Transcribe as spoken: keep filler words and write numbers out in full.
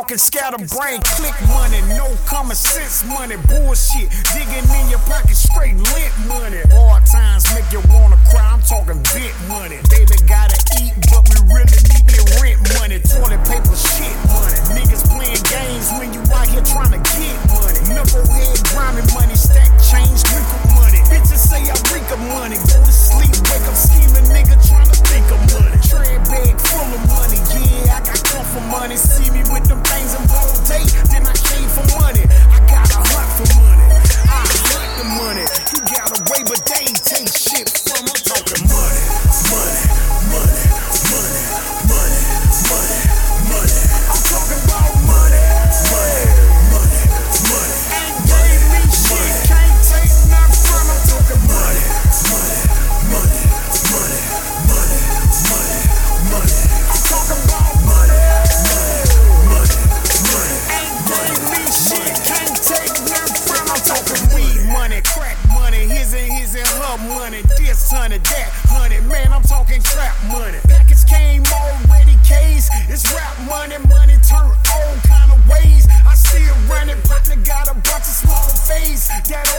talking scatterbrain, click money, no common sense money, bullshit. Digging in your pocket, straight lint money. Hard times make you wanna cry, I'm talking big money. Baby gotta eat, but we really need the rent money. Toilet paper, shit money. Niggas playing games when you out here trying to get money. Knucklehead grinding money, stack change, wrinkle money. Bitches say I reek of money, go to sleep, wake up scheming, nigga trying to think of money. Trade bag full of money, yeah, I got come for money. See me with them things in broad day, then I came for money. I got a hunt for money, I hunt the money. You got away, but they ain't take shit from me. I'm talking money, money, money, money, money, money, money. I'm talking about money, money, money, money. Ain't gave me shit, can't take nothing from me. I'm talking money, money, money, money, money, money, money. I'm talking about money, money, money, money. Ain't gave me shit, can't take nothing from me. I'm talking weed money, crack money, his and his and her money, this honey, that honey, man, I'm talking crap money. Package came already case, it's rap money, money turn all kind of ways. I see it running, partner got a bunch of small face that